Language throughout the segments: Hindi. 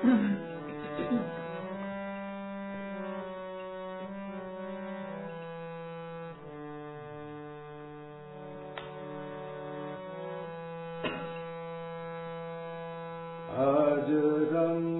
आज रंग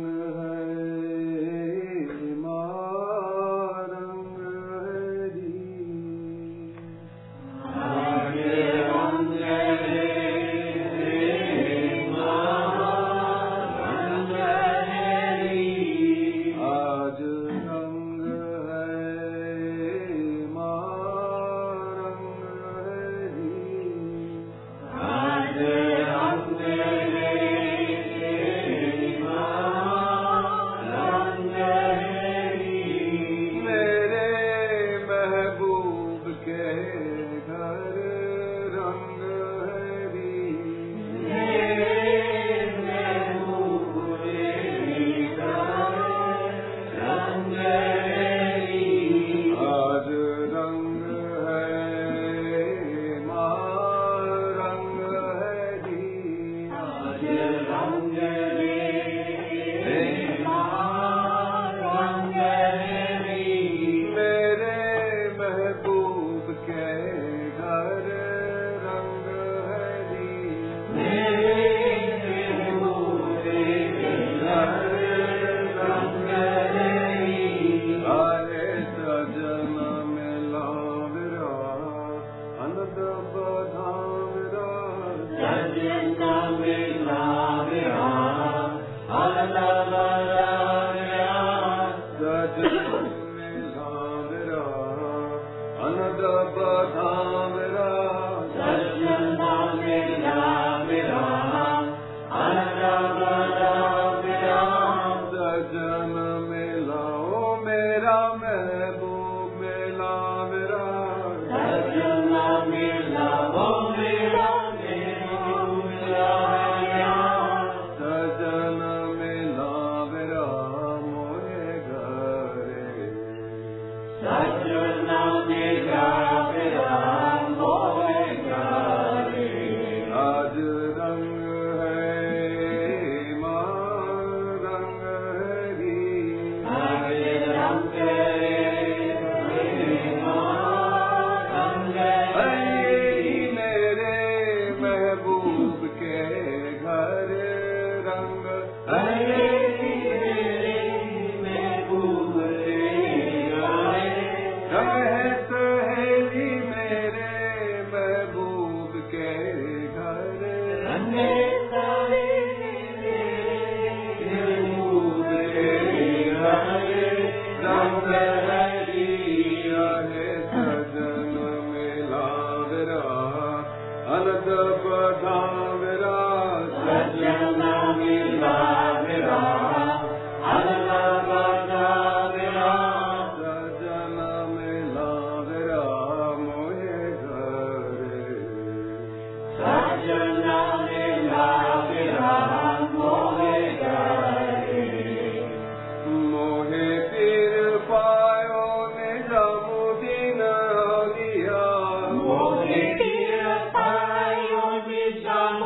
Jam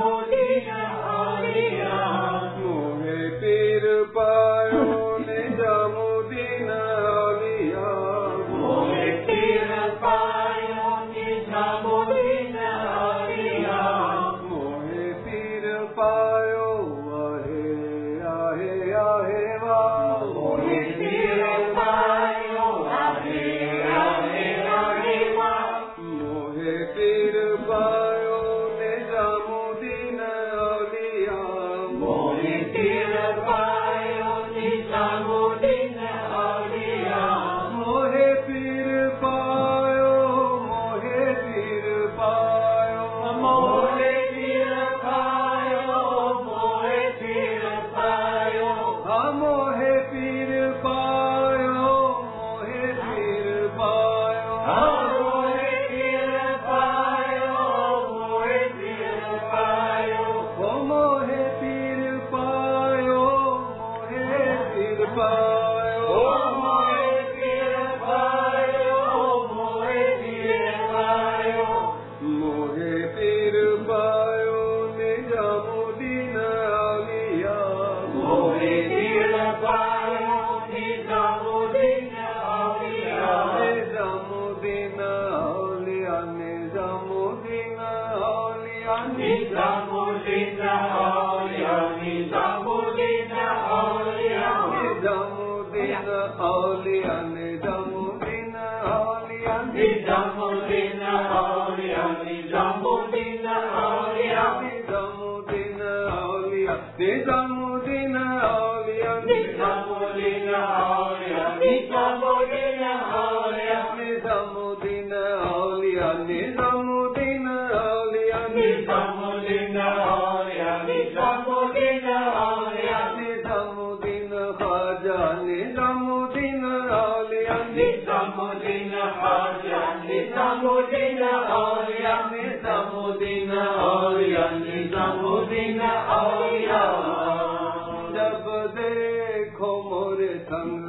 जब देखो मोरे संग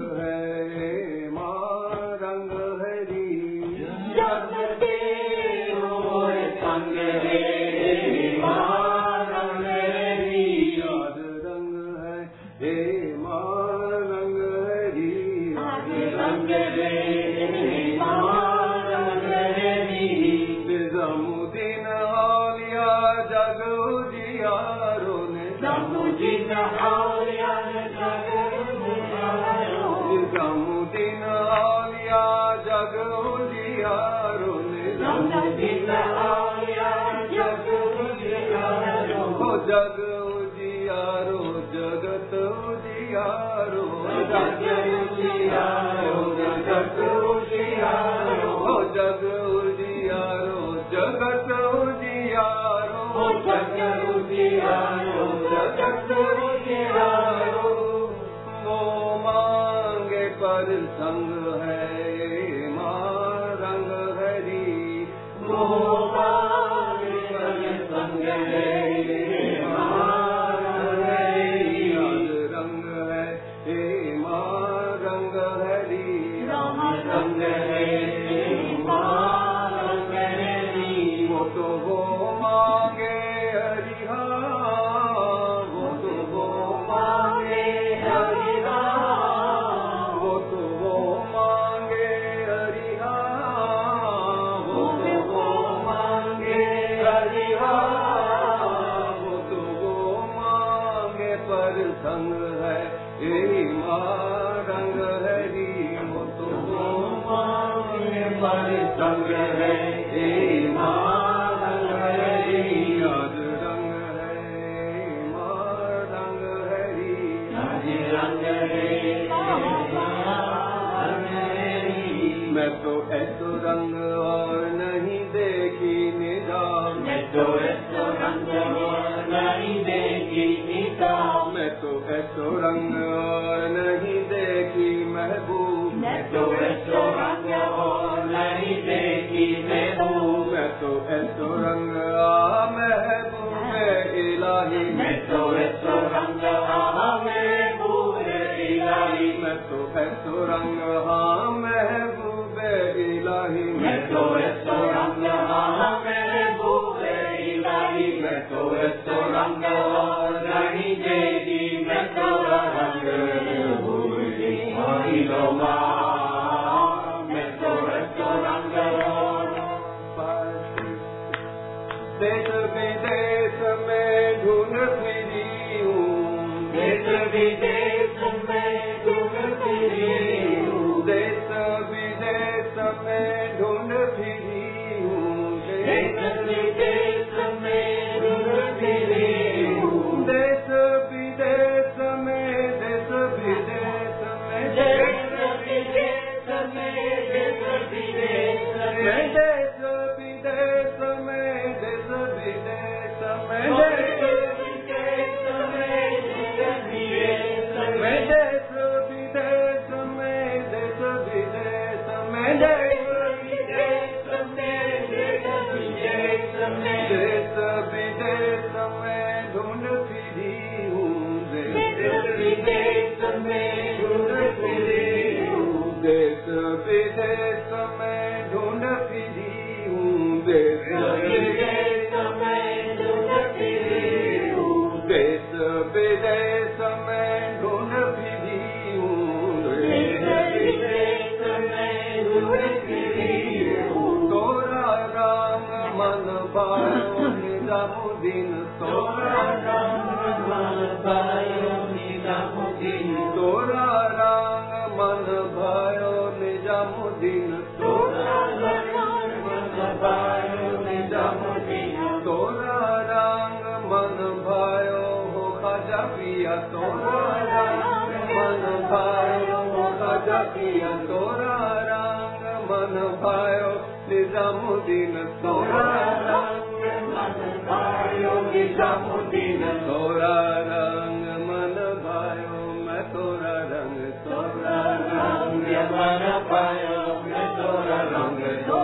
है माँ रंग हरी, जब देखो मोरे संग है माँ रंग हरी, याद रंग है हे माँ रंग हरी, याद रंग है माँ रंग हरी, निजामुद्दीन औलिया जग उजियारो ने, निजामुद्दीन औलिया जग उजियारो, निजामुद्दीन औलिया जग उजियारो, निजामुद्दीन औलिया जग उजियारो, हो जग उजियारो जगत उजियारो, जग उजियारो जगत उजियारो, हो जग उजियारो जगत उजियारो, हो जग उजियारो जगत उजियारो, वो मांगे पर संग है माँ रंग हरी, वो मांगे पर संग है माँ रंग हरी, याद रंग है हे माँ रंग हरी, राम रंग है माँ रंग हरी, वो तो वो मांगे हरिहा, वो तो वो मांगे हरिहा, वो तो वो मांगे हरिहा, वो तो वो मांगे हरिहा, वो तो वो मांगे पर संग है हे माँ रंग हरी, वो तो वो मांगे पर संग है हे माँ रंग हरी, याद रंग है माँ रंग हरी, याद रंग है माँ रंग हरी, मैं तो ऐसो रंग और नहीं देखी निजाम, मैं तो ऐसो रंग और नहीं देखी निजाम, मैं तो ऐसो रंग और नहीं देखी महबूब, मैं तो ऐसो रंग और नहीं देखी महबूब, मैं तो ऐसो रंग महबूब इलाही, मैं तो ऐसो रंग महबूब इलाही, मैं तो ऐसो रंग महबूब इलाही, मैं तो ऐसो रंग महबूब इलाही, मैं तो ऐसो रंग और नहीं देखी, मैं तो रंग भूली लो माँ, मैं तो ऐसो रंग देश विदेश में ढूंढ फिरी हूँ, देश विदेश में ढूंढ फिरी हूँ, देश विदेश में ढूंढ फिरी हूँ, देश विदेश में ढूंढ फिरी हूँ, देश विदेश में, देश विदेश में, देश विदेश में, देश विदेश में, देश विदेश में, देश विदेश में, देश विदेश में, देश विदेश निजामुद्दीन तोरा रंग मन भयो निजामुद्दीन तोरा रंग मन भयो निजामुद्दीन तोरा रंग मन भयो निजामुद्दीन तोरा रंग मन भयो हो खाजा पिया तोरा रंग मन भयो हो खाजा पिया तोरा रंग मन भयो निजामुद्दीन तोरा रंग मन भयो निजामुद्दीन तोरा रंग मन भयो मैं तोरा रंग मन भयो मैं तोरा रंग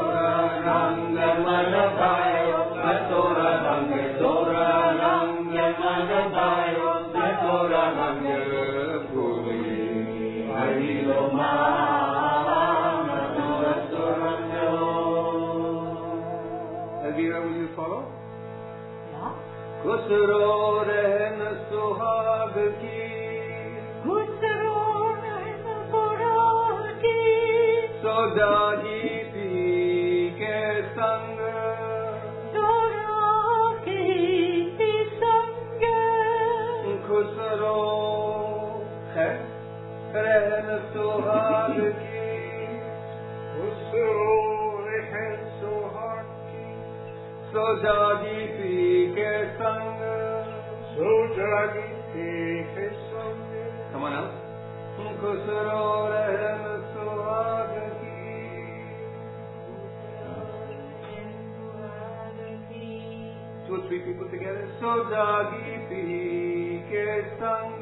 मन भयो मैं तोरा रंग मन भयो मैं तोरा रंग भूली हरिलो Elvira, will you follow? Yeah. Khusro रहन सुहाग की खुसरो रहन सुहाग की सौदागी पी के संग सौदागी पी संग खुसरो है रहन सुहाग की खुसरो रहन सुहाग सौदागी पी के संग सौदागी पी के संग कमाना खुसरो रहन सुहाग की 2 or 3 people together सौदागी पी के संग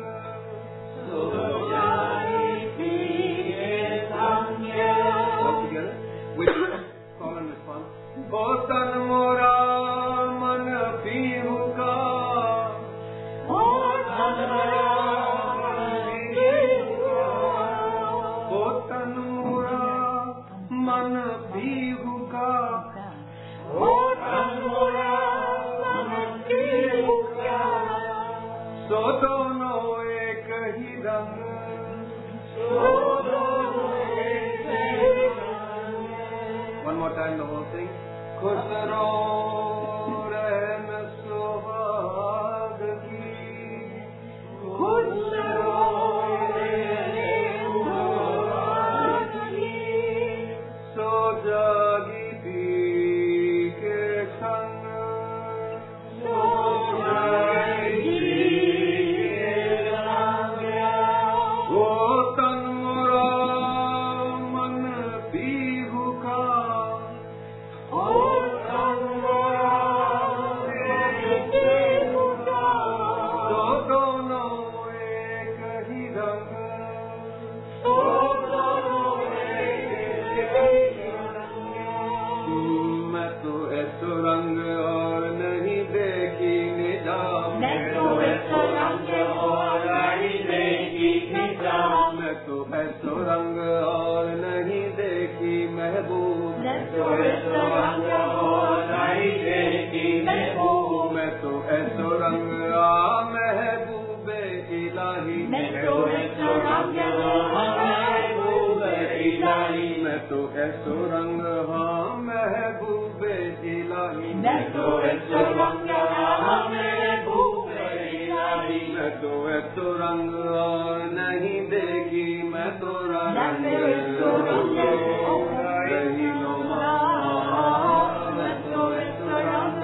सौदागी पी के संग all together with call and response ओ तन मोरा मन पीहू का ओ तन मोरा मन पीहू का ओ तन मोरा मन पीहू का ओ तन मोरा मन पीहू का सो दोनों एक ही रंग सो दोनों एक ही रंग One more time the whole thing Khusro रहन सुहाग की खुसरो रहन सुहाग की सौदागी पी के संग सौदागी के संग ओ तन मोरा मन पीहू का ओ तन मोरा मन पीहू का सो दोनों एक ही रंग सो दोनों एक ही रंग मैं तो ऐसो रंग और नहीं देखी निजाम मैं तो ऐसो रंग और नहीं देखी निजाम मैं तो ऐसो रंग और नहीं देखी महबूब मैं तो ऐसो रंग और नहीं देखी महबूब मैं तो ऐसो रंग महबूबे इलाही मैं तो ऐसो रंग महबूब इलाही मैं तो ऐसो रंग हाँ महबूबे इलाही मैं तो ऐसो रंग महबूब इलाही मैं तो ऐसो रंग और नहीं देखी मैं तो रंग मैं तो ऐसो रंग रही लो मैं तो ऐसो रंग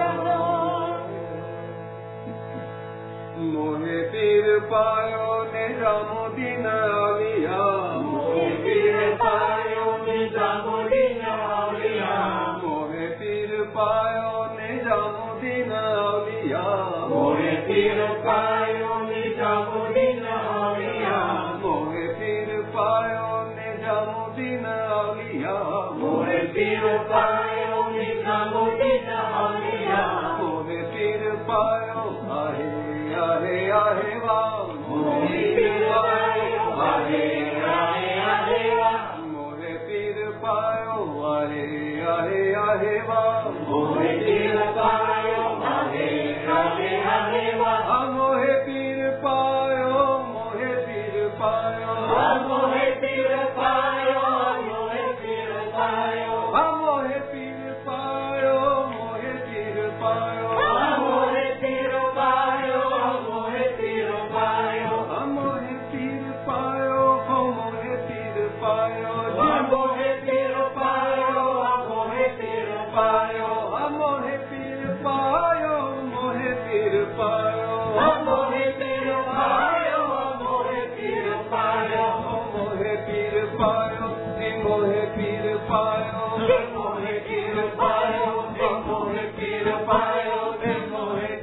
मोहे पीर पायो निजामुद्दीन आलिया मोहे पीर पायो निजामुद्दीन आलिया मोहे पीर पायो निजामुद्दीन आलिया मोहे पीर पायो निजामुद्दीन आलिया मोहे पीर पायो निजामुद्दीन आलिया मोहे पीर पायो निजामुद्दीन आलिया मोहे पीर पायो आहे आहे आहे वाह मोहे पीर पायो आहे आहे आहे वाह मोहे पीर पायो आहे आहे आहे वाह मोहे पीर पायो आहे आहे आहे वाह मोहे पीर पायो मोहे पीर पायो मोहे पीर पायो मोहे पीर पायो मोहे पीर पायो मोहे पीर पायो मोहे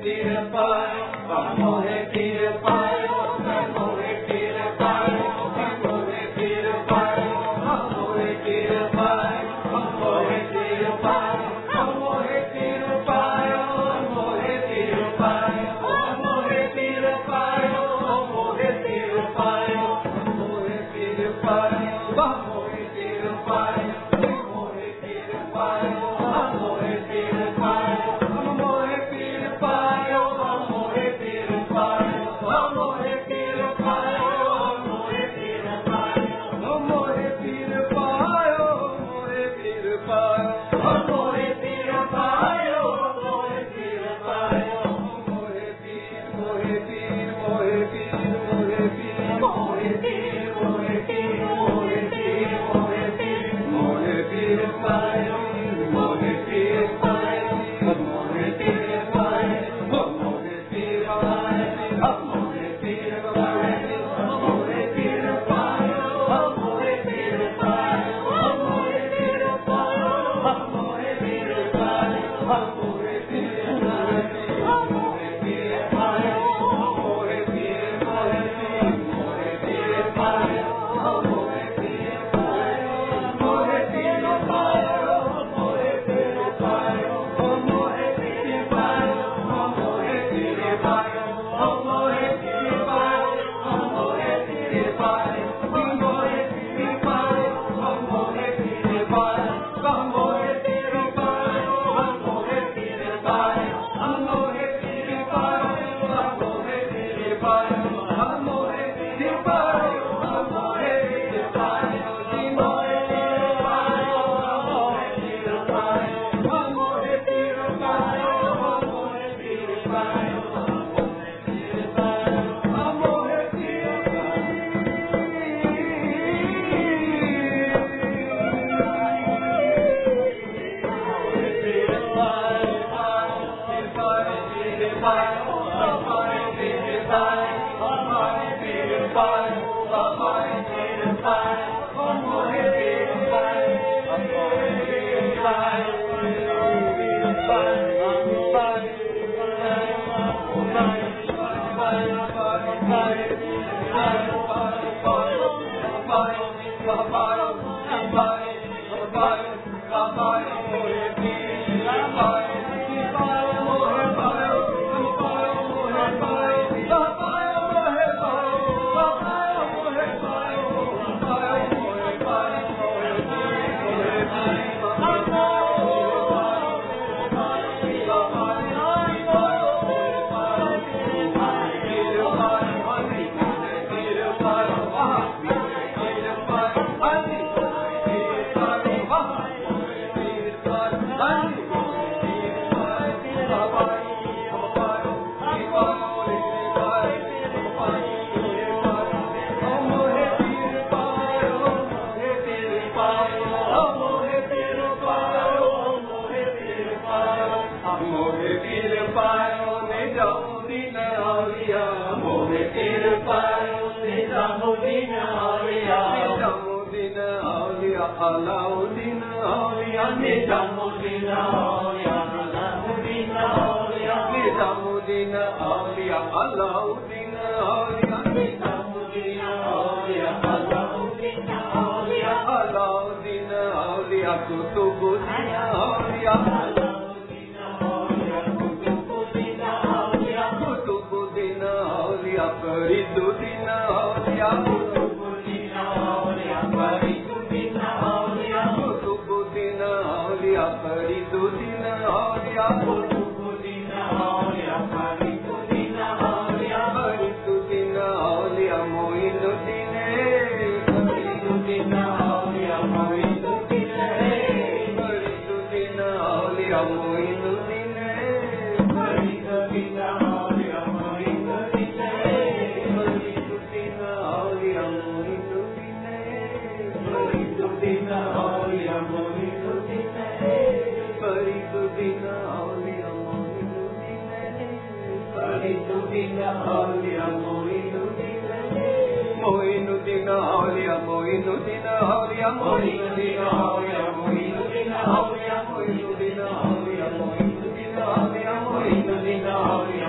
Moinuddin Aulia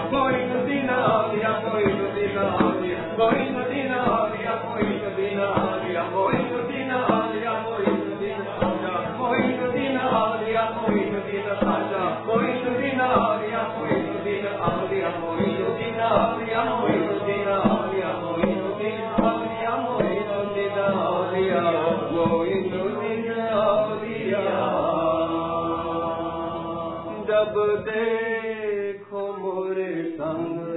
जब देखो मोरे संग